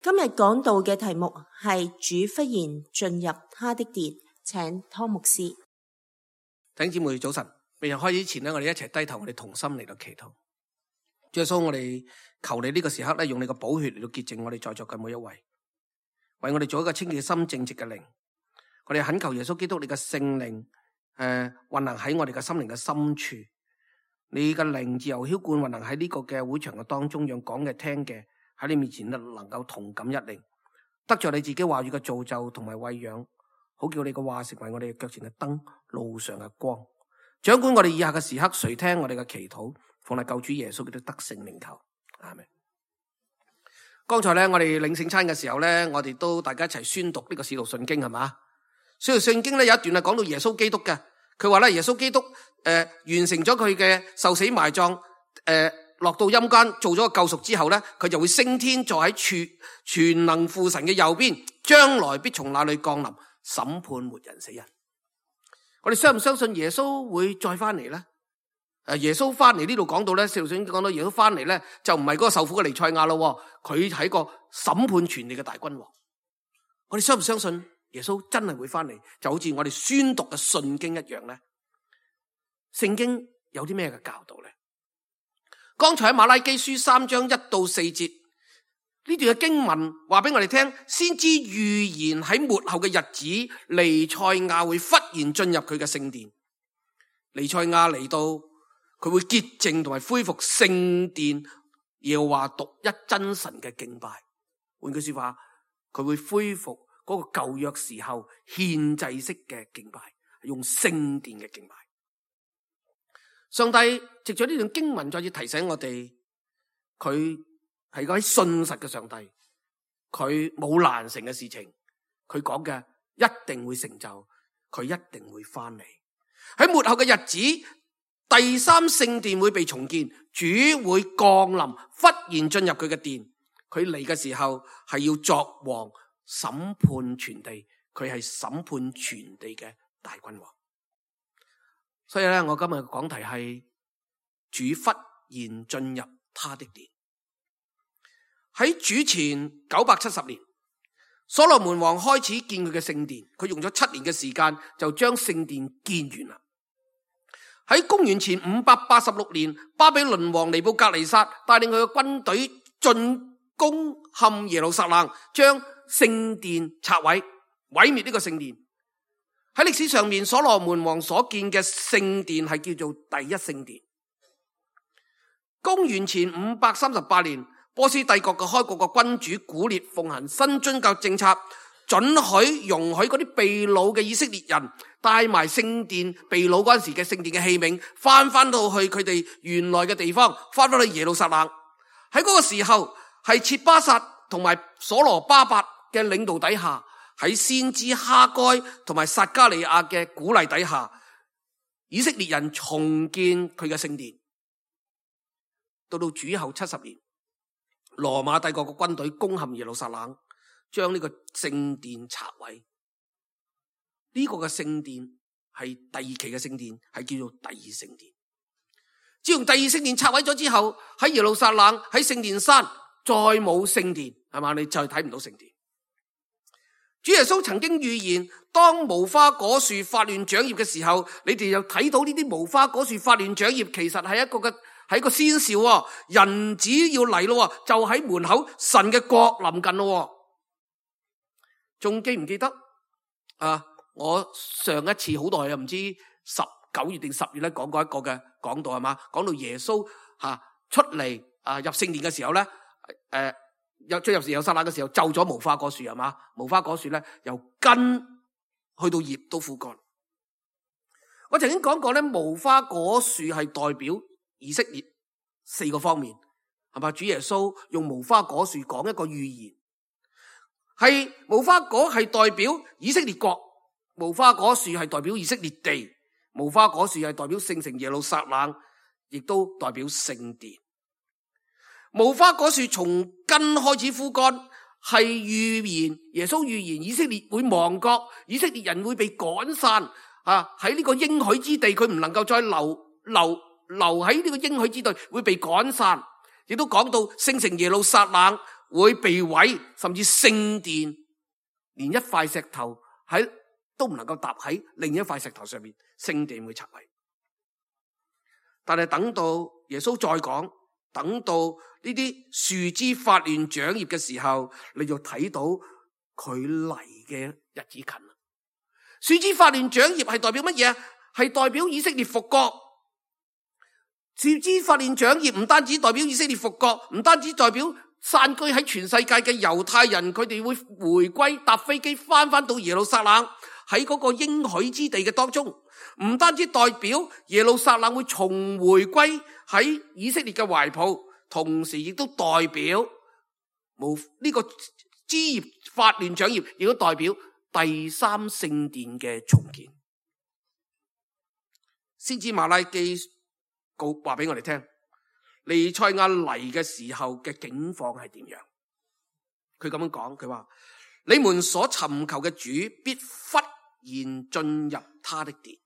今日講到嘅題目係主忽然進入他的殿，請湯牧師。 弟兄姊妹早晨，未日開始前呢，我哋一齊低頭，我哋同心嚟到祈禱。主耶穌，我哋求你呢個時刻咧，用你嘅寶血嚟到潔淨我哋在座嘅每一位，為我哋做一個清潔嘅心、正直嘅靈。我哋懇求耶穌基督你嘅聖靈運行喺我哋嘅心靈嘅深處，你嘅靈自由澆灌運行喺呢個嘅會場嘅當中，讓講嘅聽嘅喺你面前能夠同感一靈，得着你自己話語嘅造就同埋餵養，好叫你嘅話成為我哋腳前嘅燈，路上嘅光。掌管我哋以下嘅時刻，垂聽我哋嘅祈禱，奉救主耶穌基督得勝名求，阿們。剛才咧，我哋領聖餐嘅時候咧，我哋都大家一齊宣讀呢個使徒信經係嘛？使徒信經咧有一段係講到耶穌基督嘅，佢話咧耶穌基督完成咗佢嘅受死埋葬，落到陰間做咗個救贖之後咧，佢就會升天，坐喺全能父神嘅右邊，將來必從那裏降臨審判活人死人。我哋相唔相信耶穌會再翻嚟咧？耶穌翻嚟呢度講到咧，使徒信經講到耶穌翻嚟咧，就唔係嗰個受苦嘅彌賽亞咯，佢係個審判全地嘅大君王。我哋相唔相信耶穌真係會翻嚟？就好似我哋宣讀嘅信經一樣咧。聖經有啲咩嘅教導咧？剛才喺馬拉基書3章1到4節呢段嘅經文話俾我哋聽，先知預言喺末後嘅日子，彌賽亞會忽然進入佢嘅聖殿。彌賽亞嚟到，佢會潔淨同埋恢復聖殿，耶和華獨一真神嘅敬拜。換句說話，佢會恢復嗰個舊約時候獻祭式嘅敬拜，用聖殿嘅敬拜。上帝藉咗呢段經文再次提醒我哋，佢係嗰位信實嘅上帝，佢冇難成嘅事情，佢講嘅一定會成就，佢一定會翻嚟。喺末後嘅日子，第三聖殿會被重建，主會降臨，忽然進入佢嘅殿。佢嚟嘅時候係要作王，審判全地，佢係審判全地嘅大君王。所以咧，我今日嘅講題係主忽然進入他的殿。喺主前970年，所羅門王開始建佢嘅聖殿，佢用咗7年嘅時間就將聖殿建完啦。喺公元前586年，巴比倫王尼布甲尼撒帶領佢嘅軍隊進攻陷耶路撒冷，將聖殿拆毀，毀滅呢個聖殿。喺歷史上面，所羅門王所建嘅聖殿係叫做第一聖殿。公元前538年，波斯帝國嘅開國嘅君主古列奉行新宗教政策，容許嗰啲被擄嘅以色列人帶埋聖殿被擄嗰陣時嘅聖殿嘅器皿翻到去佢哋原來嘅地方，翻去耶路撒冷。喺嗰個時候，係切巴撒同埋所羅巴伯嘅領導底下，喺先知哈該同埋撒迦利亞嘅鼓勵底下，以色列人重建佢嘅聖殿。到主後70年，羅馬帝國嘅軍隊攻陷耶路撒冷，將呢個聖殿拆毀。呢個嘅聖殿係第二期嘅聖殿，係叫做第二聖殿。自從第二聖殿拆毀咗之後，喺耶路撒冷喺聖殿山再冇聖殿，係嘛？你就睇唔到聖殿。主耶穌曾經預言，當無花果樹發亂長葉嘅時候，你哋又睇到呢啲無花果樹發亂長葉，其實係一個先兆，人子要嚟咯，就喺門口，神嘅國臨近咯。仲記唔記得我上一次好耐啊，唔知9月定10月咧，講過一個嘅講道係嘛？講到耶穌出嚟入聖殿嘅時候咧，進入耶路撒冷嘅時候，就咗無花果樹係嘛？無花果樹咧，由根去到葉都枯乾。我曾經講過咧，無花果樹係代表以色列4個方面，係嘛？主耶穌用無花果樹講一個預言，係無花果係代表以色列國，無花果樹係代表以色列地，無花果樹係代表聖城耶路撒冷，亦都代表聖殿。無花果樹從根開始枯乾，係預言耶穌預言以色列會亡國，以色列人會被趕散喺呢個應許之地，佢唔能夠再留喺呢個應許之地，會被趕散。亦都講到聖城耶路撒冷會被毀，甚至聖殿連一塊石頭都唔能夠搭喺另一塊石頭上面，聖殿會拆毀。但係等到耶穌再講，等到呢啲樹枝發亂長葉嘅時候，你就睇到佢嚟嘅日子近啦。樹枝發亂長葉係代表乜嘢？係代表以色列復國。樹枝發亂長葉唔單止代表以色列復國，唔單止代表散居喺全世界嘅猶太人，佢哋會回歸，搭飛機翻到耶路撒冷，喺嗰個應許之地嘅當中，唔單止代表耶路撒冷會重回歸喺以色列嘅懷抱，同時亦都代表呢個枝葉發亂長葉，亦都代表第三聖殿嘅重建。先知馬拉基話俾我哋聽，彌賽亞嚟嘅時候嘅境況係點樣？佢咁樣講，佢話：你們所尋求嘅主必忽然進入他的殿。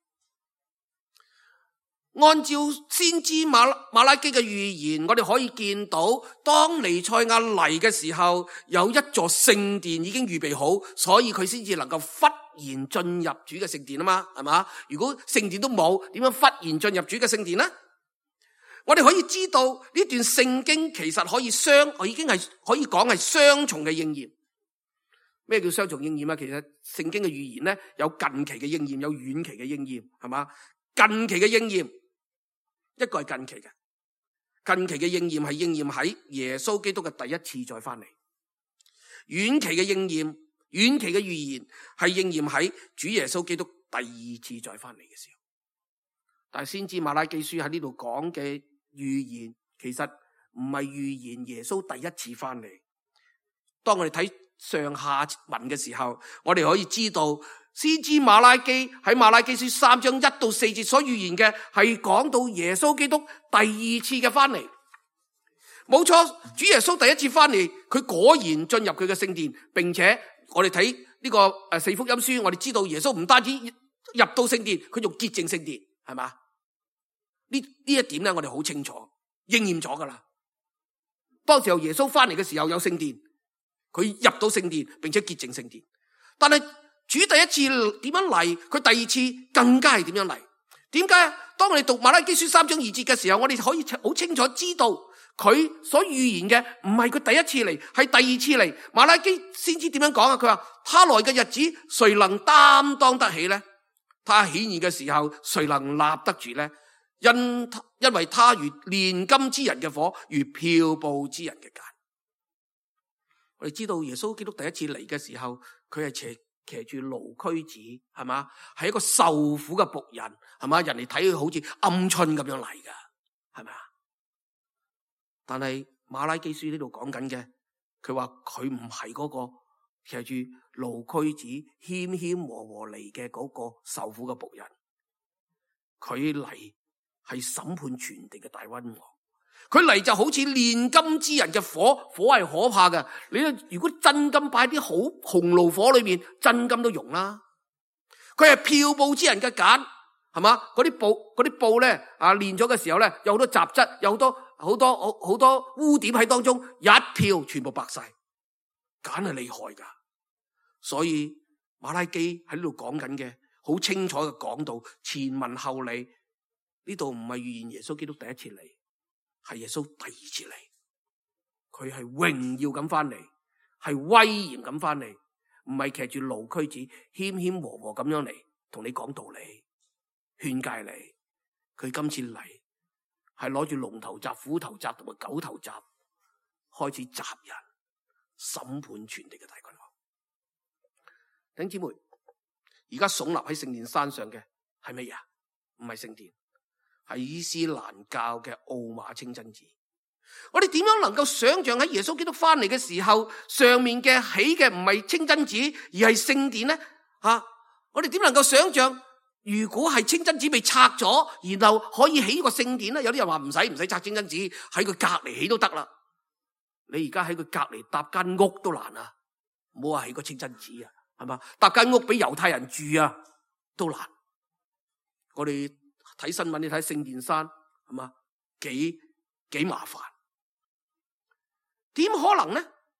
按照先知馬拉基嘅預言，我哋可以見到，當彌賽亞嚟嘅時候，有一座聖殿已經預備好，所以佢先至能夠忽然進入主嘅聖殿啊嘛，係嘛？如果聖殿都冇，點樣忽然進入主嘅聖殿呢？我哋可以知道呢段聖經其實已經係可以講係雙重嘅應驗。咩叫雙重應驗啊？其實聖經嘅預言呢，有近期嘅應驗，有遠期嘅應驗，係嘛？近期嘅應驗，一個係近期嘅，近期嘅應驗係應驗喺耶穌基督嘅第一次再翻嚟。遠期嘅應驗，遠期嘅預言係應驗喺主耶穌基督第二次再翻嚟嘅時候。但係先知馬拉基書喺呢度講嘅預言，其實唔係預言耶穌第一次翻嚟。當我哋睇上下文嘅時候，我哋可以知道先知馬拉基喺馬拉基書3章1到4節所預言嘅係講到耶穌基督第二次嘅翻嚟。冇錯，主耶穌第一次翻嚟，佢果然進入佢嘅聖殿，並且我哋睇呢個四福音書，我哋知道耶穌唔單止入到聖殿，佢仲潔淨聖殿，係嘛？呢一點咧，我哋好清楚應驗咗噶啦。當時候耶穌翻嚟嘅時候有聖殿，佢入到聖殿，並且潔淨聖殿。但係主第一次點樣嚟，佢第二次更加係點樣嚟？點解？當我哋讀馬拉基書3章2節嘅時候，我哋可以好清楚知道佢所預言嘅唔係佢第一次嚟，係第二次嚟。馬拉基先知點樣講啊？佢話他來嘅日子，誰能擔當得起呢？他顯現嘅時候，誰能立得住呢？因為他如煉金之人嘅火，如漂布之人嘅鹼。我哋知道耶穌基督第一次嚟嘅時候，佢係騎住驢駒子，係嘛？係一個受苦嘅僕人，係嘛？人哋睇佢好似鵪鶉咁樣嚟噶，係咪啊？但係馬拉基書呢度講緊嘅，佢話佢唔係嗰個騎住驢駒子謙謙和和嚟嘅嗰個受苦嘅僕人，佢嚟係審判全地嘅大君王，佢嚟就好似煉金之人嘅火，火係可怕嘅。你如果真金擺啲好紅爐火裏面，真金都溶啦。佢係漂布之人嘅鹼，係嘛？嗰啲布咧煉咗嘅時候咧，有好多雜質，有好多污點喺當中，一漂全部白晒，鹼係厲害噶。所以馬拉基喺呢度講緊嘅，好清楚嘅講到前文後理。呢度唔係預言耶穌基督第一次嚟，係耶穌第二次嚟。佢係榮耀咁翻嚟，係威嚴咁翻嚟，唔係騎住驢駒子謙謙和和咁樣嚟同你講道理勸誡你。佢今次嚟係攞住龍頭鍘、虎頭鍘同埋狗頭鍘，開始襲人，審判全地嘅大君王。弟兄姊妹，而家聳立喺聖殿山上嘅係乜嘢啊？唔係聖殿，係伊斯蘭教嘅奧馬清真寺。我哋點樣能夠想象喺耶穌基督翻嚟嘅時候，上面嘅起嘅唔係清真寺而係聖殿呢？我哋點能夠想象，如果係清真寺被拆咗，然後可以起個聖殿呢？有啲人話唔使拆清真寺，喺佢隔籬起都得啦。你而家喺佢隔籬搭間屋都難啊，唔好話起個清真寺啊，係嘛？搭間屋俾猶太人住啊，都難。我哋睇新聞，你睇聖殿山，係嘛？幾麻煩？點可能呢？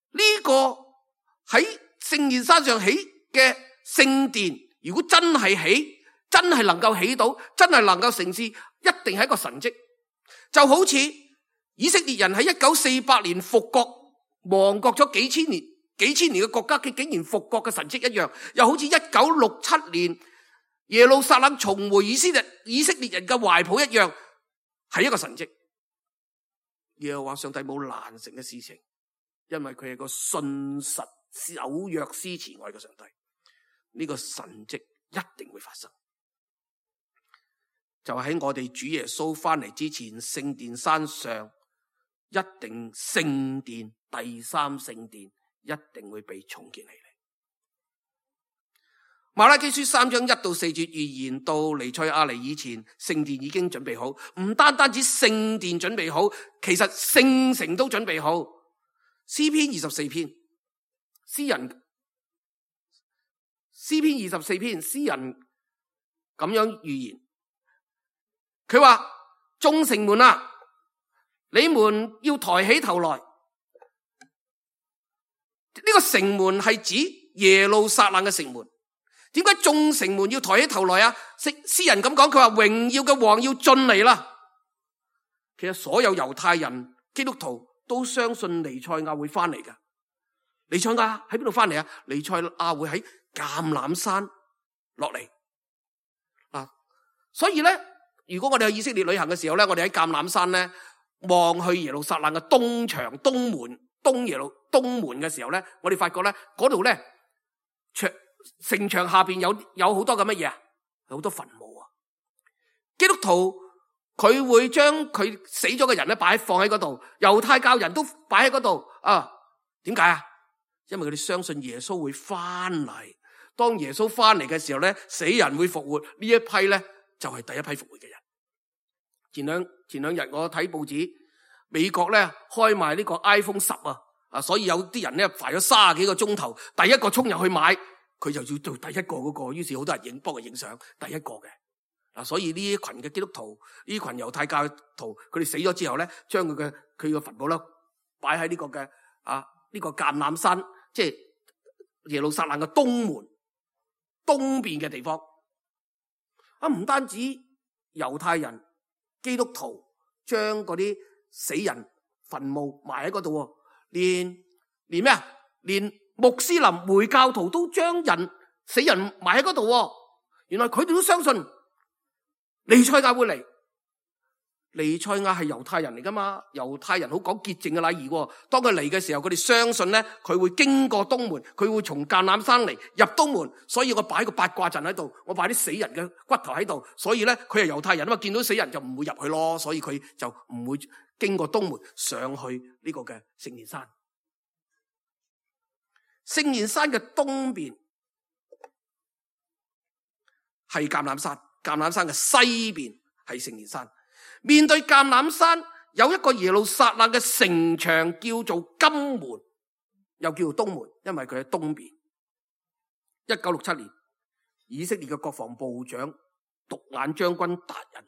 呢個喺聖殿山上起嘅聖殿，如果真係起，真係能夠起到，真係能夠成事，一定係一個神蹟。就好似以色列人喺1948年復國，亡國咗幾千年嘅國家，佢竟然復國嘅神蹟一樣，又好似1967年耶路撒冷重回以色列人嘅懷抱一樣，係一個神蹟。耶和華上帝冇難成嘅事情，因為佢係個信實守約施慈愛嘅上帝，呢個神蹟一定會發生。就喺我哋主耶穌翻嚟之前，聖殿山上一定聖殿，第三聖殿一定會被重建起嚟。馬拉基書3章1到4節預言到彌賽亞嚟以前，聖殿已經準備好，唔單止聖殿準備好，其實聖城都準備好。詩篇24篇，詩篇24篇，詩人咁樣預言，佢話：眾城門啊，你們要抬起頭來。呢個城門係指耶路撒冷嘅城門。點解眾城門要抬起頭來啊？詩人咁講，佢話榮耀嘅王要進嚟啦。其實所有猶太人、基督徒都相信彌賽亞會翻嚟㗎。彌賽亞喺邊度翻嚟啊？彌賽亞會喺橄欖山落嚟。所以咧，如果我哋去以色列旅行嘅時候咧，我哋喺橄欖山咧望去耶路撒冷嘅東牆、東門嘅時候咧，我哋發覺咧嗰度咧城牆下邊有好多嘅乜嘢啊？有好多墳墓啊！基督徒佢會將佢死咗嘅人咧放喺嗰度，猶太教人都擺喺嗰度啊？點解啊？因為佢哋相信耶穌會翻嚟。當耶穌翻嚟嘅時候咧，死人會復活。呢一批咧就係第一批復活嘅人。前兩日我睇報紙，美國咧開賣呢個 iPhone 10啊，所以有啲人咧排咗30幾個鐘頭，第一個衝入去買。佢就要做第一個嗰個，於是好多人幫佢影相，第一個嘅。所以呢群嘅基督徒，呢群猶太教徒，佢哋死咗之後咧，將佢個墳墓咧擺喺呢個嘅呢個橄欖山，即係耶路撒冷嘅東門東邊嘅地方。唔單止猶太人、基督徒將嗰啲死人墳墓埋喺嗰度，連咩啊？連穆斯林回教徒都將死人埋喺嗰度。原來佢哋都相信彌賽亞會嚟。彌賽亞係猶太人嚟噶嘛？猶太人好講潔淨嘅禮儀。當佢嚟嘅時候，佢哋相信咧，佢會經過東門，佢會從橄欖山嚟入東門。所以我擺個八卦陣喺度，我擺啲死人嘅骨頭喺度。所以咧，佢係猶太人啊嘛，見到死人就唔會入去咯。所以佢就唔會經過東門上去呢個嘅聖殿山。聖殿山嘅東邊係橄欖山，橄欖山嘅西邊係聖殿山。面對橄欖山有一個耶路撒冷嘅城牆，叫做金門，又叫做東門，因為佢喺東邊。1967年，以色列嘅國防部長獨眼將軍達人，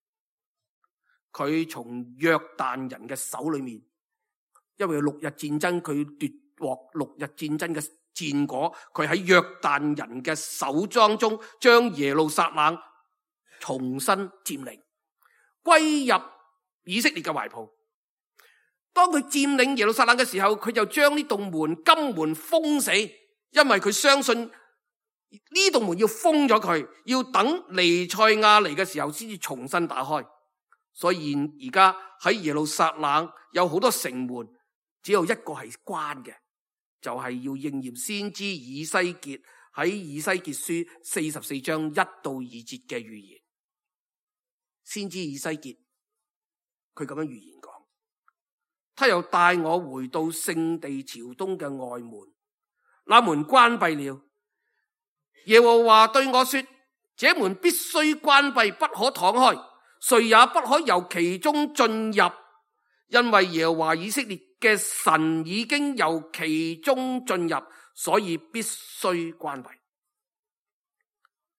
佢從約旦人嘅手裏面，因為6日戰爭佢奪獲6日戰爭嘅戰果，佢喺約旦人嘅手當中將耶路撒冷重新佔領，歸入以色列嘅懷抱。當佢佔領耶路撒冷嘅時候，佢就將呢棟門金門封死，因為佢相信呢棟門要封咗佢，要等彌賽亞嚟嘅時候先至重新打開。所以而家喺耶路撒冷有好多城門，只有一個係關嘅，就係要應驗先知以西結喺以西結書44章1到2節嘅預言。先知以西結佢咁樣預言講，他又帶我回到聖地朝東嘅外門，那門關閉了。耶和華對我說，這門必須關閉，不可敞開，誰也不可由其中進入，因為耶和華以色列嘅神已經由其中進入，所以必須關閉。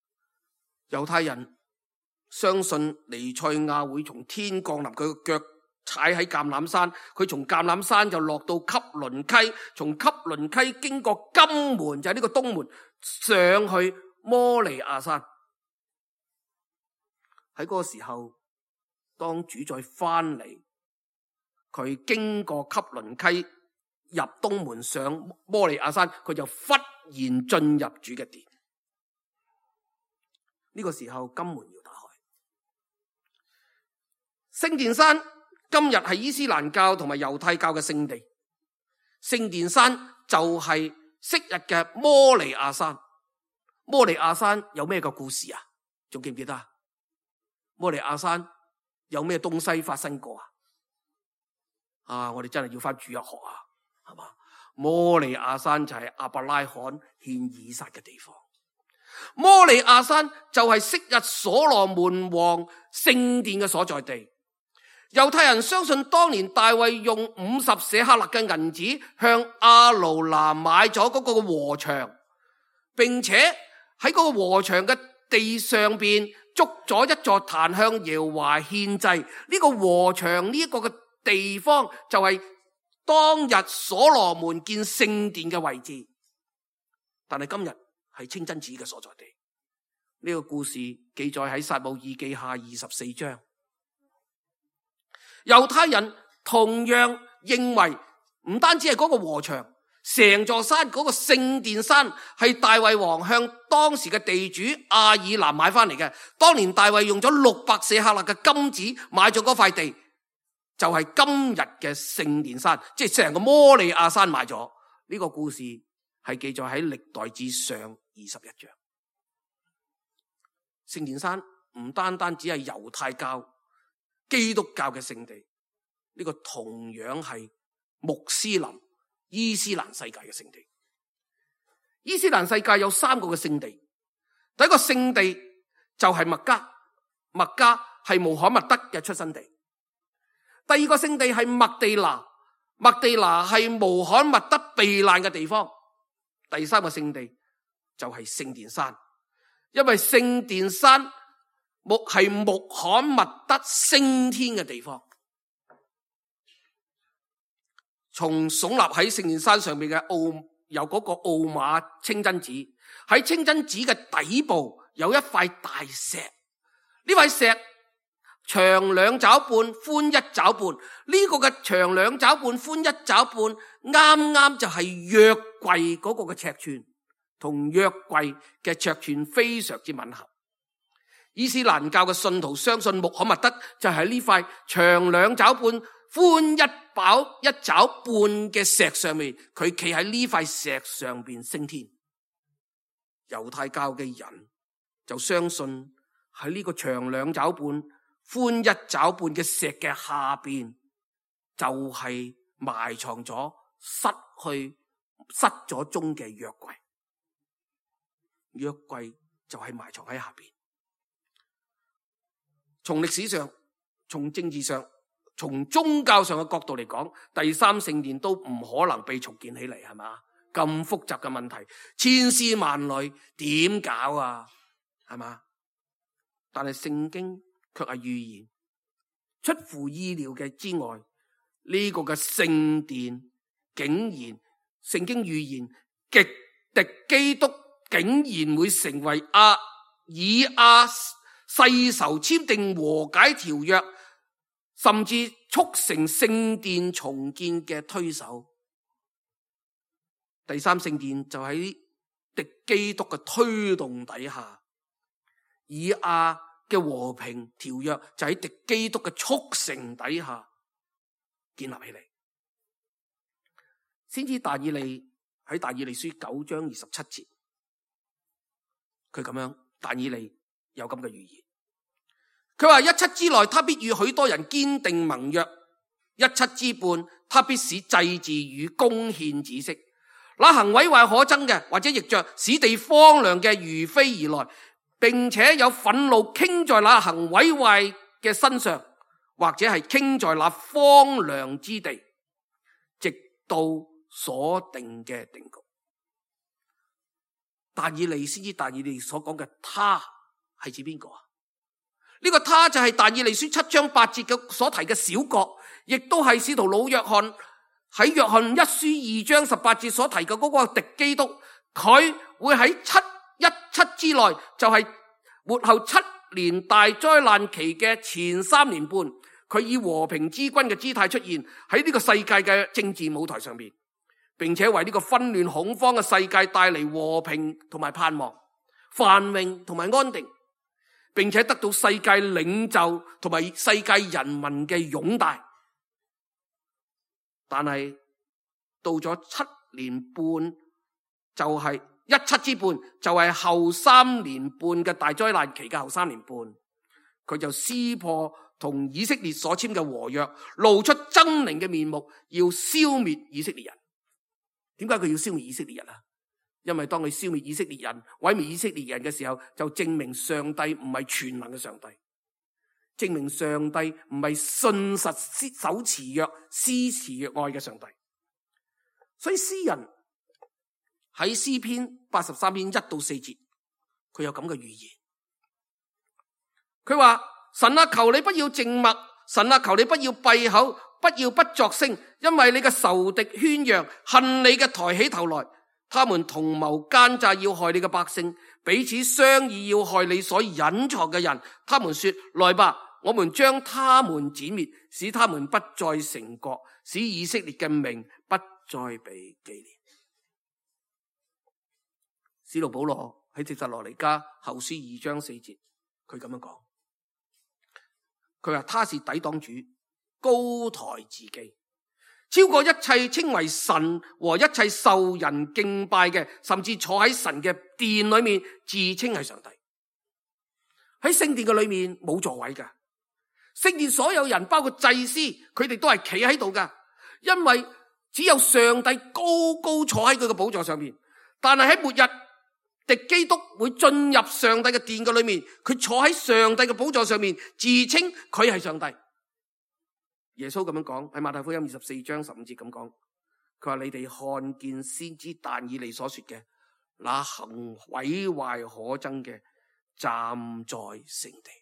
猶太人相信彌賽亞會從天降臨，佢個腳踩喺橄欖山，佢從橄欖山就落到汲淪溪，從汲淪溪經過金門，就係呢個東門，上去摩利亞山。喺嗰個時候，當主再翻嚟，佢經過汲淪溪入東門上摩利亞山，佢就忽然進入主嘅殿。呢個時候金門要打開。聖殿山今日係伊斯蘭教同埋猶太教嘅聖地，聖殿山就係昔日嘅摩利亞山。摩利亞山有咩個故事啊？仲記唔記得啊？摩利亞山有咩東西發生過啊？我哋真係要翻主日學啊，係嘛？摩利亞山就係亞伯拉罕獻以撒嘅地方。摩利亞山就係昔日所羅門王聖殿嘅所在地。猶太人相信當年大衛用50舍客勒嘅銀子向亞盧拿買咗嗰個禾場，並且喺嗰個禾場嘅地上邊築咗一座壇向耶和華獻祭。呢個禾場呢一個嘅地方就係當日所羅門建聖殿嘅位置，但係今日係清真寺嘅所在地。呢個故事記載喺撒母耳記下24章。猶太人同樣認為唔單止係嗰個禾場，成座山嗰個聖殿山係大衛王向當時嘅地主亞爾南買翻嚟嘅。當年大衛用咗600舍客勒嘅金子買咗嗰塊地，就係今日嘅聖殿山，即係成個摩利亞山買咗。呢個故事係記載喺歷代志上21章。聖殿山唔單單只係猶太教、基督教嘅聖地，呢個同樣係穆斯林、伊斯蘭世界嘅聖地。伊斯蘭世界有3個嘅聖地，第一個聖地就係麥加，麥加係穆罕默德嘅出生地。第二個聖地係麥地那，麥地那係穆罕默德避難嘅地方。第三個聖地就係聖殿山，因為聖殿山係穆罕默德升天嘅地方。從聳立喺聖殿山上面嘅有嗰個奧馬清真寺，喺清真寺嘅底部有一塊大石，呢塊石長2肘半，寬1肘半。呢個嘅長2肘半，寬1肘半，啱啱就係約櫃嗰個嘅尺寸，同約櫃嘅尺寸非常之吻合。伊斯蘭教嘅信徒相信穆罕默德就係呢塊長2肘半、寬1肘半嘅石上面，佢企喺呢塊石上邊升天。猶太教嘅人就相信喺呢個長2肘半、寬1肘半嘅石嘅下邊，就係埋藏咗失咗蹤嘅約櫃。約櫃就係埋藏喺下邊。從歷史上、從政治上、從宗教上嘅角度嚟講，第3聖殿都唔可能被重建起嚟，係嘛？咁複雜嘅問題，千絲萬縷，點搞啊？係嘛？但係聖經卻係預言，出乎意料嘅之外，呢個嘅聖殿竟然，聖經預言極敵基督竟然會成為以亞世仇簽訂和解條約，甚至促成聖殿重建嘅推手。第3聖殿就喺敵基督嘅推動底下，以亞嘅和平條約就喺敵基督嘅促成底下建立起嚟。先知但以理喺但以理書9章27節，佢咁樣，但以理有咁嘅預言，佢話17之內，他必與許多人堅定盟約；17之半，他必使祭祀與供獻止息。那行毀壞可憎嘅，或者逆着使地荒涼嘅，如飛而來，並且有憤怒傾在那行毀壞嘅身上，或者係傾在那荒涼之地，直到所定嘅定局。但以理先知但以理所講嘅他係指邊個啊？呢個他就係但以理書7章8節嘅所提嘅小國， 亦都係使徒老約翰喺約翰一書2章18節所提嘅嗰個敵基督，佢會喺717之內，就係末後7年大災難期嘅前3年半，佢以和平之君嘅姿態出現喺呢個世界嘅政治舞台上面，並且為呢個紛亂恐慌嘅世界帶嚟和平同埋盼望、繁榮同埋安定，並且得到世界領袖同埋世界人民嘅擁戴。但係到咗7年半，就係17之半，就係後3年半嘅大災難期嘅後3年半，佢就撕破同以色列所簽嘅和約，露出猙獰嘅面目，要消滅以色列人。點解佢要消滅以色列人啊？因為當佢消滅以色列人、毀滅以色列人嘅時候，就證明上帝唔係全能嘅上帝，證明上帝唔係信實守慈約、施慈若愛嘅上帝。所以詩人喺詩篇83篇1到4節，佢有咁嘅預言。佢話：神啊，求你不要靜默，神啊，求你不要閉口，不要不作聲，因為你嘅仇敵喧嚷，恨你嘅抬起頭來，他們同謀奸詐，要害你嘅百姓，彼此商議，要害你所隱藏嘅人。他們說：來吧，我們將他們剪滅，使他們不再成國，使以色列嘅名不再被紀念。使徒保羅喺帖撒羅尼迦後書2章4節，佢咁樣講，佢話：他是抵擋主，高抬自己，超過一切稱為神和一切受人敬拜嘅，甚至坐喺神嘅殿裏面自稱係上帝。喺聖殿嘅裏面冇座位㗎，聖殿所有人包括祭司，佢哋都係企喺度㗎，因為只有上帝高高坐喺佢嘅寶座上面。但係喺末日，敵基督會進入上帝嘅殿嘅裏面，佢坐喺上帝嘅寶座上面，自稱佢係上帝。耶穌咁樣講，喺馬太福音24章15節咁講，佢話：你哋看見先知但以利所說嘅，那行毀壞可憎嘅站在聖地。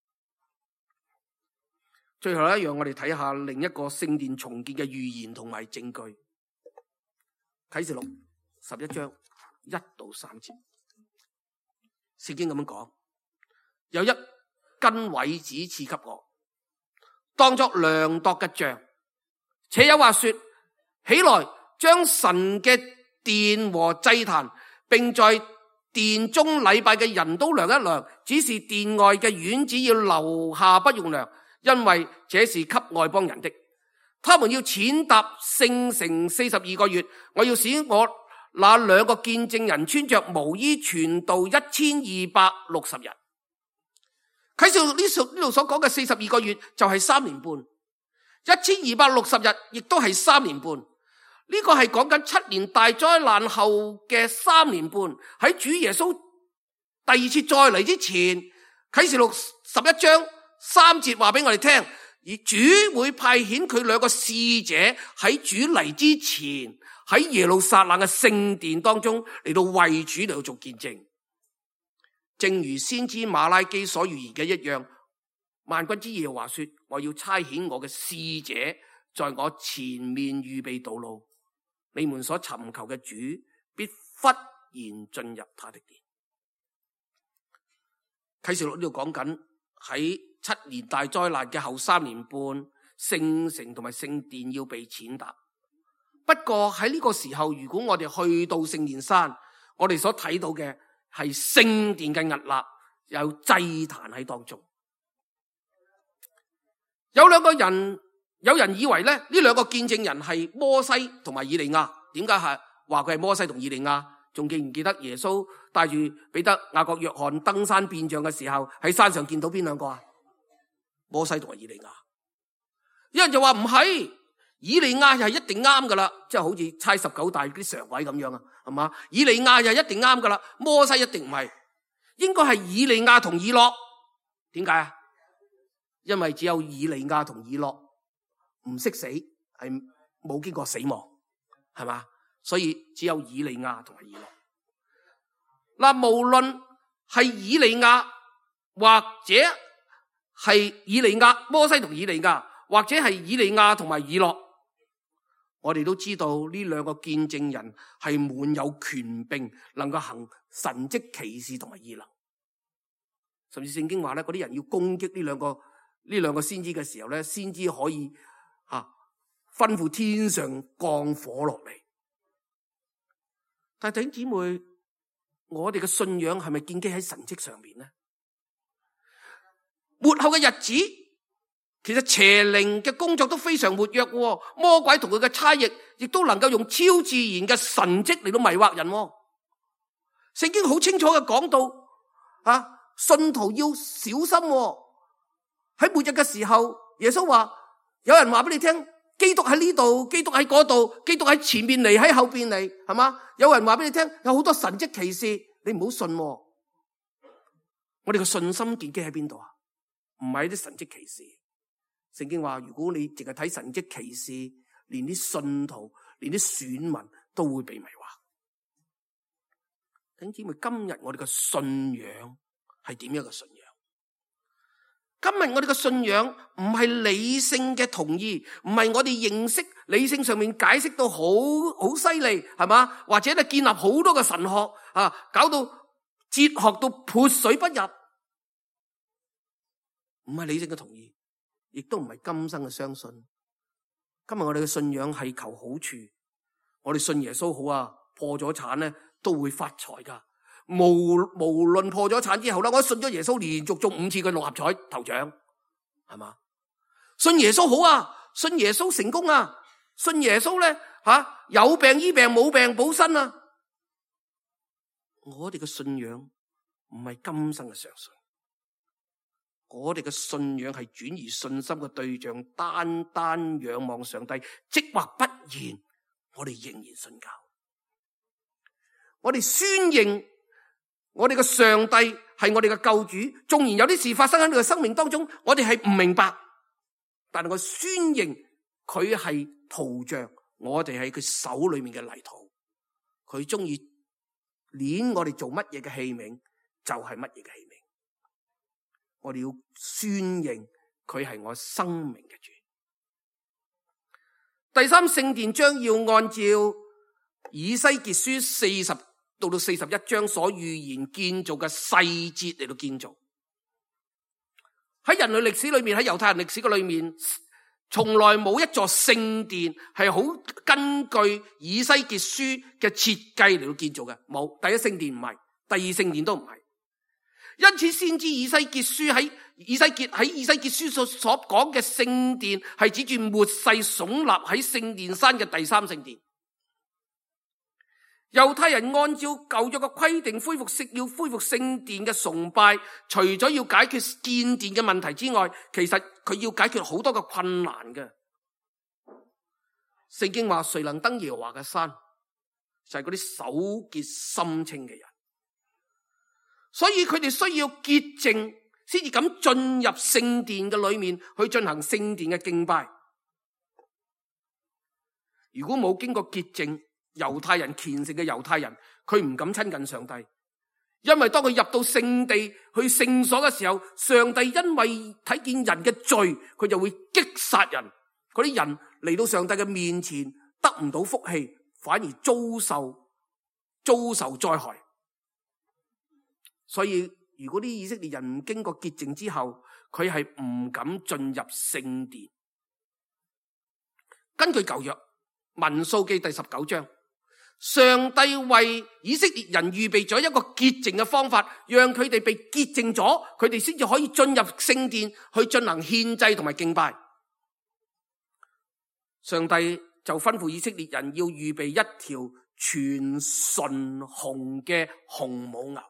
最後咧，讓我哋睇下另一個聖殿重建嘅預言同埋證據。啟示錄11章1到3節，聖經咁樣講：有一根葦子賜給我，當作量度嘅杖，且有話說：起來，將神嘅殿和祭壇，並在殿中禮拜嘅人都量一量，只是殿外嘅院子要留下不用量，因為這是給外邦人的。他們要踐踏聖城42個月，我要使我那2個見證人穿着毛衣傳道1260日。啟示錄呢度所講嘅42個月就係3年半，1260日亦都係3年半。呢個係講緊7年大災難後嘅3年半。喺主耶穌第2次再嚟之前，啟示錄11章3節話俾我哋聽，而主會派遣佢2個使者喺主嚟之前，喺耶路撒冷嘅聖殿當中嚟到為主嚟到做見證。正如先知馬拉基所預言嘅一樣，萬軍之耶和華說：我要差遣我嘅使者在我前面預備道路，你們所尋求嘅主必忽然進入他的殿。啟示錄呢度講緊喺7年大災難嘅後3年半，聖城同埋聖殿要被踐踏。不過喺呢個時候，如果我哋去到聖殿山，我哋所睇到嘅係聖殿嘅屹立，有祭壇喺當中。有人以為咧，呢2個見證人係摩西同埋以利亞。點解係話佢係摩西同以利亞？仲記唔記得耶穌帶住彼得、雅各、約翰登山變像嘅時候，喺山上見到邊2個啊？摩西同埋以利亞。有人就話唔係，以利亞又係一定啱噶啦，即係好似猜19大啲常委咁樣啊，係嘛？以利亞又係一定啱噶啦，摩西一定唔係，應該係以利亞同以諾。點解啊？因為只有以利亞同以諾唔識死，係冇經過死亡，係嘛？所以只有以利亞同埋以諾。嗱，無論係以利亞或者係以利亞，摩西同以利亞， 或者係以利亞同埋以諾，我哋都知道呢兩個見證人係滿有權柄，能夠行神蹟奇事同埋異能。甚至聖經話咧，嗰啲人要攻擊呢兩個先知嘅時候咧，先知可以吩咐天上降火落嚟。但係弟兄姊妹，我哋嘅信仰係咪建基喺神蹟上面呢？末後嘅日子，其實邪靈嘅工作都非常活躍，魔鬼同佢嘅差役亦都能夠用超自然嘅神蹟嚟到迷惑人。聖經好清楚嘅講到，信徒要小心。喺末日嘅時候，耶穌話，有人話俾你聽，基督喺呢度，基督喺嗰度，基督喺前面嚟，喺後邊嚟，係嘛？有人話俾你聽，有好多神蹟奇事，你唔好信。我哋嘅信心建基喺邊度啊？唔係啲神蹟奇事。聖經話，如果你淨係睇神蹟奇事，連啲信徒，連啲選民都會被迷惑。弟兄姊妹，今日我哋嘅信仰係點樣嘅信仰？今日我哋嘅信仰唔係理性嘅同意，唔係我哋認識理性上面解釋到好犀利，係嘛？或者咧建立好多嘅神學搞到哲學到潑水不入，唔係理性嘅同意，亦都唔係今生嘅相信。今日我哋嘅信仰係求好處，我哋信耶穌好破咗產咧都會發財噶。無論破咗產之後啦，我信咗耶穌，連續中5次嘅6合彩頭獎，係嘛？信耶穌好信耶穌成功信耶穌咧有病醫病，冇病保身啊！我哋嘅信仰唔係今生嘅相信，我哋嘅信仰係轉移信心嘅對象，單單仰望上帝，即或不然，我哋仍然信教。我哋宣認我哋嘅上帝係我哋嘅救主，縱然有啲事發生喺你嘅生命當中，我哋係唔明白，但係我宣認佢係陶匠，我哋係佢手裏面嘅泥土，佢中意捏我哋做乜嘢嘅器皿，就係乜嘢嘅器皿。我哋要宣認佢係我生命嘅主。第三，聖殿將要按照以西結書40到41章所預言建造嘅細節嚟到建造。喺人類歷史裏面，喺猶太人歷史嘅裏面，從來冇一座聖殿係好根據以西結書嘅設計嚟到建造嘅，冇。第一聖殿唔係，第二聖殿都唔係。因此先知以西結喺以西結書所講嘅聖殿係指住末世聳立喺聖殿山嘅第三聖殿。猶太人按照舊約嘅規定要恢復聖殿嘅崇拜，除咗要解決建殿嘅問題之外，其實佢要解決好多嘅困難嘅。聖經話，誰能登耶和華嘅山？就係嗰啲手潔心清嘅人。所以佢哋需要潔淨，先至敢進入聖殿嘅裏面去進行聖殿嘅敬拜。如果冇經過潔淨，猶太人虔誠嘅猶太人，佢唔敢親近上帝，因為當佢入到聖地去聖所嘅時候，上帝因為睇見人嘅罪，佢就會擊殺人。嗰啲人嚟到上帝嘅面前，得唔到福氣，反而遭受災害。所以如果啲以色列人唔經過潔淨之後，佢係唔敢進入聖殿。根據舊約民數記第19章，上帝為以色列人預備咗一個潔淨嘅方法，讓佢哋被潔淨咗，佢哋先至可以進入聖殿去進行獻祭同埋敬拜。上帝就吩咐以色列人要預備一條全純紅嘅紅母牛。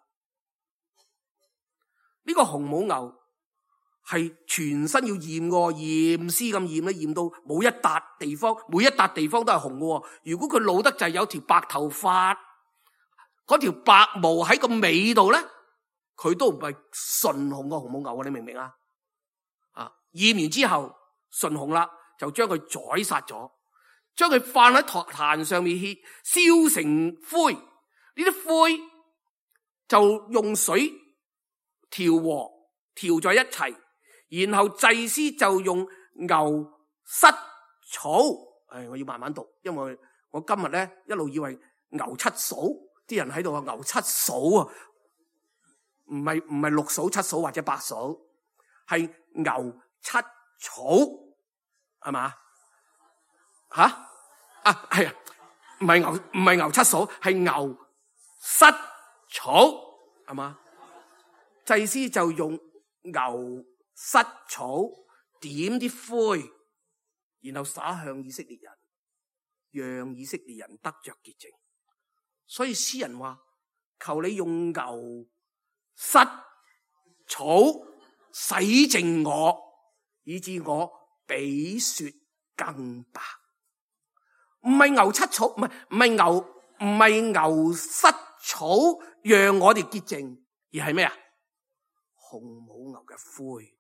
呢個紅母牛係全身要驗嘅，驗屍咁驗咧，驗到冇一笪地方，每一笪地方都係紅嘅。如果佢老得滯，有條白頭髮，嗰條白毛喺個尾度咧，佢都唔係純紅嘅紅母牛，你明唔明啊？驗完之後純紅啦，就將佢宰殺咗，將佢放喺壇上面燒成灰。呢啲灰就用水調和，調在一齊，然後祭司就用牛膝草。我要慢慢讀，因為我今日咧一路以為牛七嫂，啲人喺度話牛七嫂啊，唔係六嫂七嫂或者八嫂，係牛七草，係嘛？吓？係啊，唔係牛七嫂，係牛膝草，係嘛？祭司就用牛膝草點啲灰，然後灑向以色列人，讓以色列人得着潔淨。所以詩人話：求你用牛膝草洗淨我，以致我比雪更白。唔係牛膝草，唔係牛膝草讓我哋潔淨，而係咩啊？紅母牛嘅灰。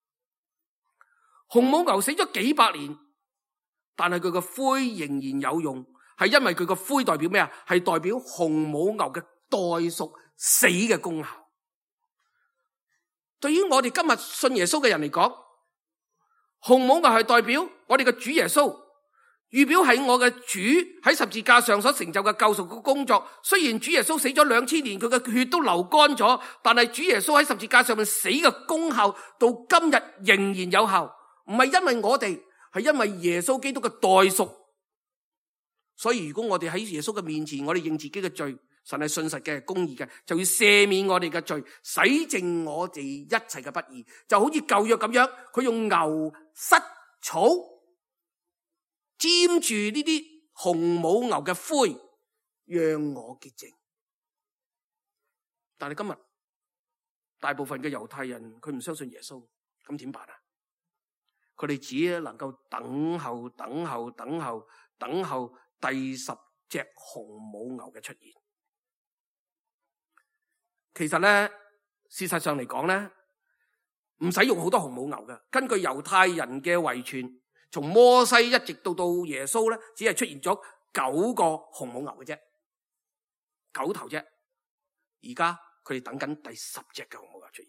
紅母牛死咗幾百年，但係佢個灰仍然有用，係因為佢個灰代表咩啊？係代表紅母牛嘅代贖死嘅功效。對於我哋今日信耶穌嘅人嚟講，紅母牛係代表我哋嘅主耶穌，預表係我嘅主喺十字架上所成就嘅救贖嘅工作。雖然主耶穌死咗2000年，佢嘅血都流乾咗，但係主耶穌喺十字架上面死嘅功效到今日仍然有效。唔係因為我哋，係因為耶穌基督嘅代贖。所以如果我哋喺耶穌嘅面前，我哋認自己嘅罪，神係信實嘅、公義嘅，就要赦免我哋嘅罪，洗淨我哋一切嘅不義。就好似舊約咁樣，佢用牛膝草沾住呢啲紅母牛嘅灰，讓我潔淨。但係今日大部分嘅猶太人，佢唔相信耶穌，咁點辦啊？佢哋只能夠等候第10隻紅母牛嘅出現。其實咧，事實上嚟講咧，唔使用好多紅母牛嘅。根據猶太人嘅遺傳，從摩西一直到耶穌咧，只係出現咗9個紅母牛嘅啫，9頭啫。而家佢哋等緊第10隻嘅紅母牛出現。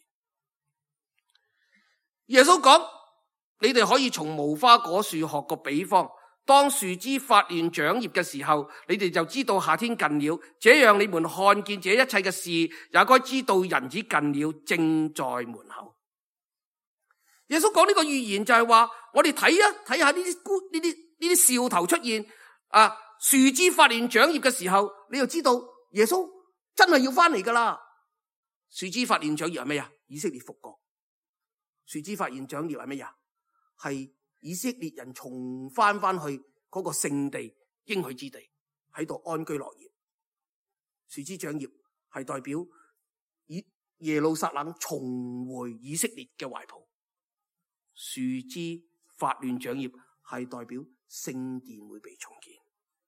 耶穌講：你哋可以從無花果樹學個比方，當樹枝發亂長葉嘅時候，你哋就知道夏天近了。這樣你們看見這一切嘅事，也該知道人子近了，正在門口。耶穌講呢個預言就係話，我哋睇下呢啲兆頭出現啊，樹枝發亂長葉嘅時候，你就知道耶穌真係要翻嚟噶啦。樹枝發亂長葉係咩啊？以色列復國。樹枝發亂長葉係咩啊？係以色列人重翻去嗰個聖地應許之地，喺度安居樂業。樹枝長葉係代表耶路撒冷重回以色列嘅懷抱。樹枝發亂長葉係代表聖殿會被重建。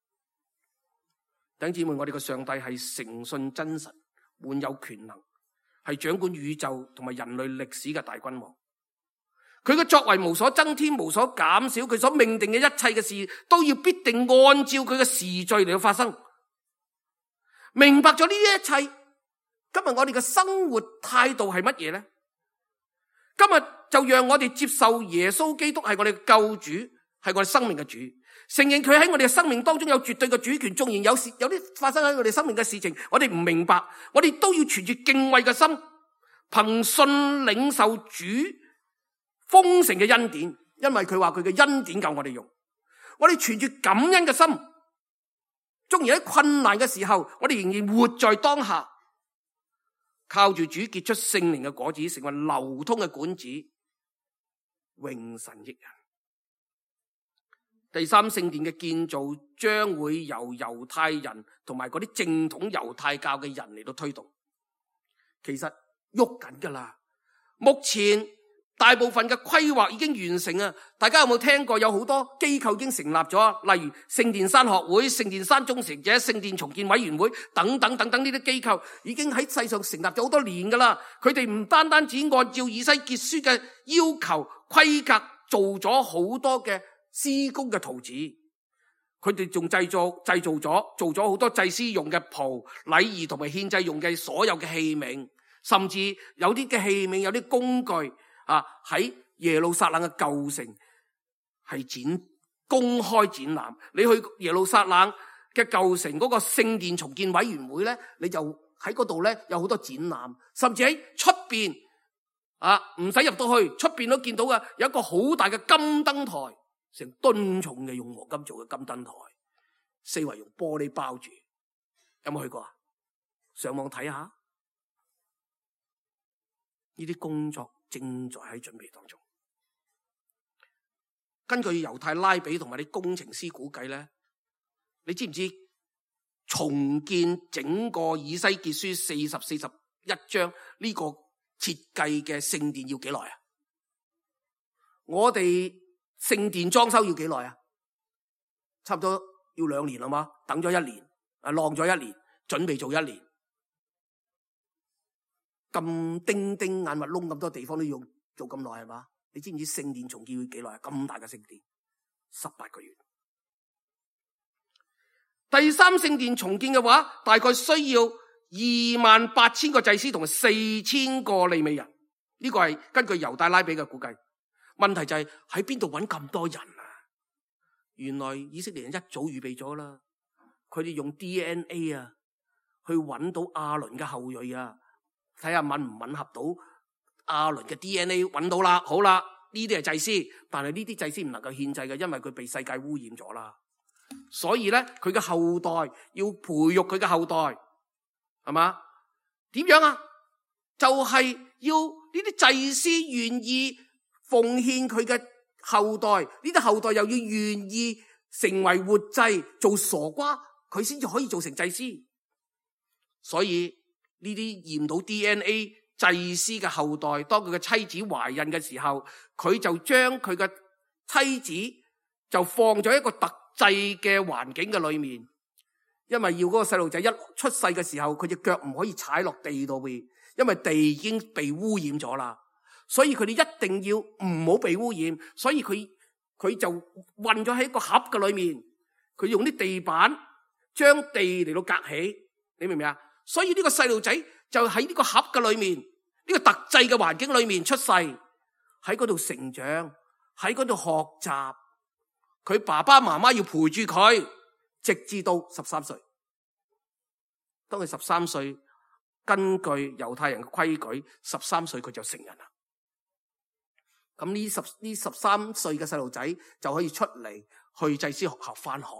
弟兄姊妹，我哋嘅上帝係誠信真實，滿有權能，係掌管宇宙同埋人類歷史嘅大君王。佢嘅作為無所增添，無所減少，佢所命定嘅一切嘅事都要必定按照佢嘅時序嚟到發生。明白咗呢啲一切，今日我哋嘅生活態度係乜嘢呢？今日就讓我哋接受耶穌基督係我哋嘅救主，係我哋生命嘅主，承認佢喺我哋嘅生命當中有絕對嘅主權。縱然有啲發生喺我哋生命嘅事情，我哋唔明白，我哋都要存住敬畏嘅心，憑信領受主豐盛嘅恩典，因為佢話佢嘅恩典夠我哋用。我哋存住感恩嘅心，縱然喺困難嘅時候，我哋仍然活在當下，靠住主結出聖靈嘅果子，成為流通嘅管子，榮神益人。第三聖殿嘅建造將會由猶太人同埋嗰啲正統猶太教嘅人嚟到推動。其實喐緊噶啦，目前大部分嘅規劃已經完成啊！大家有冇聽過有好多機構已經成立咗？例如聖殿山學會、聖殿山忠誠者、聖殿重建委員會等等呢啲機構已經喺世上成立咗好多年噶啦。佢哋唔單只按照以西結書嘅要求規格做咗好多嘅施工嘅圖紙，佢哋仲製造咗做咗好多祭司用嘅袍、禮儀同埋獻祭用嘅所有嘅器皿，甚至有啲嘅器皿、有啲工具喺耶路撒冷嘅舊城係公開展覽。你去耶路撒冷嘅舊城嗰個聖殿重建委員會咧，你就喺嗰度咧有好多展覽，甚至喺出邊唔使入到去，出邊都見到嘅有一個好大嘅金燈台，成噸重嘅用黃金做嘅金燈台，四圍用玻璃包住。有冇去過啊？上網睇下，呢啲工作正在喺準備當中。根據猶太拉比同埋啲工程師估計咧，你知唔知重建整個以西結書41章呢個設計嘅聖殿要幾耐啊？我哋聖殿裝修要幾耐啊？差唔多要2年啦嘛，等咗1年，浪咗1年，準備做1年，咁丁丁眼密窿咁多地方都要做咁耐係嘛？你知唔知聖殿重建要幾耐啊？咁大嘅聖殿，18個月。第三聖殿重建嘅話，大概需要28,000個祭司同埋4,000個利未人。呢個係根據猶大拉比嘅估計。問題就係喺邊度揾咁多人啊？原來以色列人一早預備咗啦，佢哋用 DNA 去揾到亞倫嘅後裔睇下吻唔吻合到亞倫嘅 DNA， 揾到啦，好啦，呢啲係祭司，但係呢啲祭司唔能夠獻祭嘅，因為佢被世界污染咗啦。所以咧，佢嘅後代要培育佢嘅後代，係嘛？點樣啊？就係要呢啲祭司願意奉獻佢嘅後代，呢啲後代又要願意成為活祭，做傻瓜，佢先至可以做成祭司。所以呢啲驗到 DNA 祭司嘅後代，當佢嘅妻子懷孕嘅時候，佢就將佢嘅妻子就放咗一個特制嘅環境嘅裏面，因為要嗰個細路仔一出世嘅時候，佢隻腳唔可以踩落地度邊，因為地已經被污染咗啦。所以佢哋一定要唔好被污染，所以佢就混咗喺一個盒嘅裏面，佢用啲地板將地嚟到隔起，你明唔明啊？所以呢個細路仔就喺呢個盒嘅裏面，呢個特製嘅環境裏面出世，喺嗰度成長，喺嗰度學習。佢爸爸媽媽要陪住佢，直至到13歲。當佢13歲，根據猶太人嘅規矩，13歲佢就成人啦。咁呢13歲嘅細路仔就可以出嚟去祭司學校返學。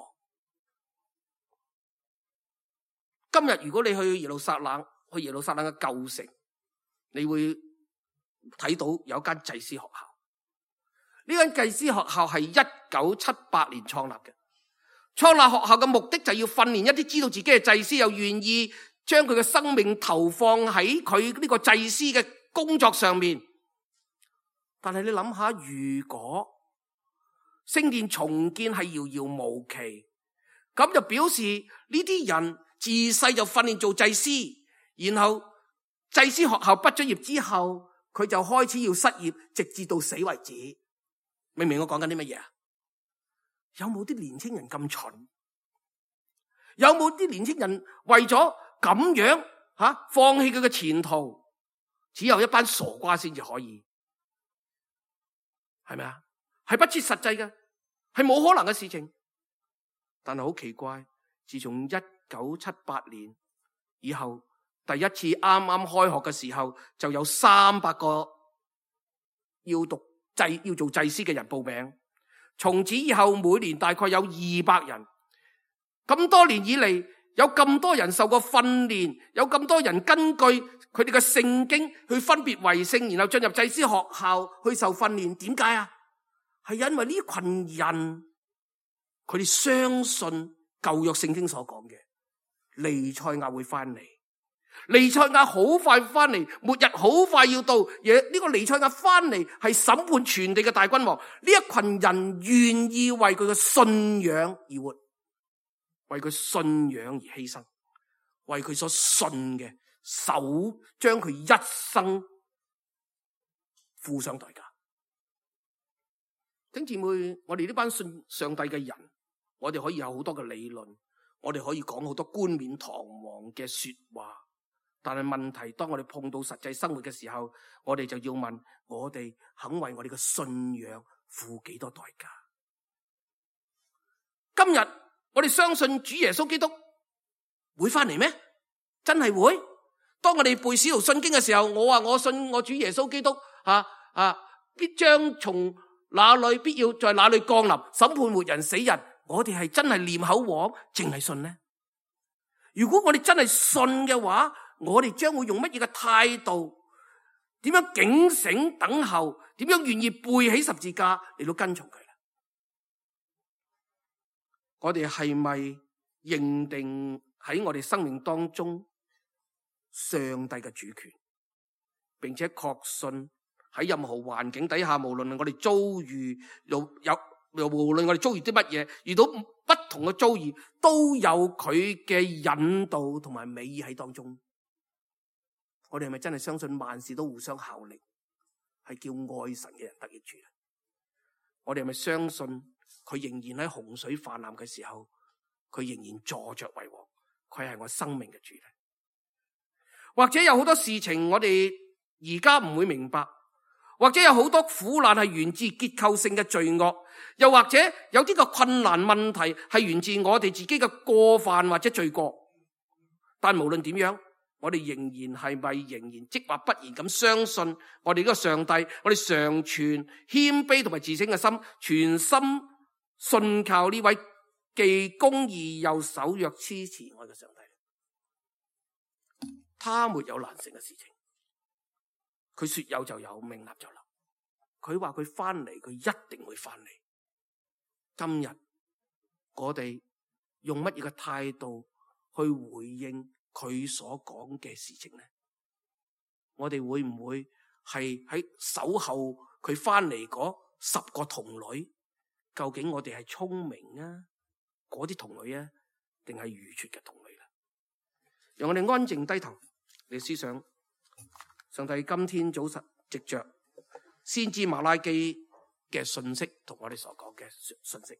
今日如果你去耶路撒冷嘅舊城，你會睇到有一間祭司學校。呢間祭司學校係1978年創立嘅。創立學校嘅目的就係要訓練一啲知道自己係祭司，又願意將佢嘅生命投放喺佢呢個祭司嘅工作上面。但係你諗下，如果聖殿重建係遙遙無期，咁就表示呢啲人自細就訓練做祭司，然後祭司學校畢咗業之後，佢就開始要失業，直至到死為止。明唔明我講緊啲乜嘢啊？有冇啲年輕人咁蠢？有冇啲年輕人為咗咁樣放棄佢嘅前途？只有一班傻瓜先至可以，係咪啊？係不切實際嘅，係冇可能嘅事情。但係好奇怪，自從1978年以後，第一次啱啱開學嘅時候，就有300個要做祭司嘅人報名。從此以後，每年大概有200人。咁多年以嚟，有咁多人受過訓練，有咁多人根據佢哋嘅聖經去分別為聖，然後進入祭司學校去受訓練。點解啊？係因為呢群人，佢哋相信舊約聖經所講嘅彌賽亞會翻嚟。彌賽亞好快翻嚟，末日好快要到。呢個彌賽亞翻嚟係審判全地嘅大君王。呢一群人願意為佢嘅信仰而活，為佢信仰而犧牲，為佢所信嘅將佢一生付上代價。弟兄姊妹，我哋呢班信上帝嘅人，我哋可以有好多嘅理論，我哋可以講好多冠冕堂皇嘅說話。但係問題，當我哋碰到實際生活嘅時候，我哋就要問：我哋肯為我哋嘅信仰付幾多代價？ 今日我哋相信主耶穌基督會翻嚟咩？真係會？當我哋背使徒信經嘅時候，我話我信我主耶穌基督必將從那裏必要在那裏降臨審判活人死人，我哋係真係念口簧淨係信呢？如果我哋真係信嘅話，我哋將會用乜嘢嘅態度？點樣警醒等候？點樣願意背起十字架嚟到跟從佢呢？我哋係咪認定喺我哋生命當中上帝嘅主權，並且確信喺任何環境底下，無論我哋遭遇無論我哋遭遇啲乜嘢，遇到不同嘅遭遇，都有佢嘅引導同埋美意喺當中。我哋係咪真係相信萬事都互相效力，係叫愛神嘅人得益處？我哋係咪相信佢仍然喺洪水泛濫嘅時候，佢仍然坐着為王，佢係我生命嘅主呢？或者有好多事情我哋而家唔會明白，或者有好多苦難係源自結構性嘅罪惡，又或者有啲個困難問題係源自我哋自己嘅過犯或者罪過。但無論點樣，我哋仍然即或不然咁相信我哋呢個上帝，我哋常存謙卑同埋自省嘅心，全心信靠呢位既公義又守約施慈愛嘅上帝。他沒有難成嘅事情，佢說有就有，命立就立。佢話佢翻嚟，佢一定會翻嚟。今日我哋用乜嘢嘅態度去回應佢所講嘅事情呢？我哋會唔會係喺守候佢翻嚟嗰10個童女？究竟我哋係聰明啊，嗰啲童女啊，定係愚拙嘅童女啦？讓我哋安靜低頭嚟思想，上帝今天早晨藉着先知馬拉基嘅信息同我哋所講嘅信息。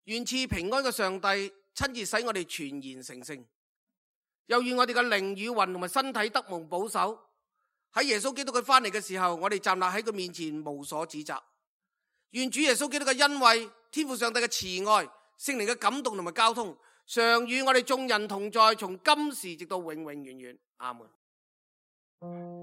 願賜平安嘅上帝親自使我哋全然成聖，又願我哋嘅靈與魂同埋身體得蒙保守。喺耶穌基督佢翻嚟嘅時候，我哋站立喺佢面前無所指責。願主耶穌基督嘅恩惠、天父上帝嘅慈愛、聖靈嘅感動同埋交通，常與我哋眾人同在，從今時直到永永遠遠。阿門。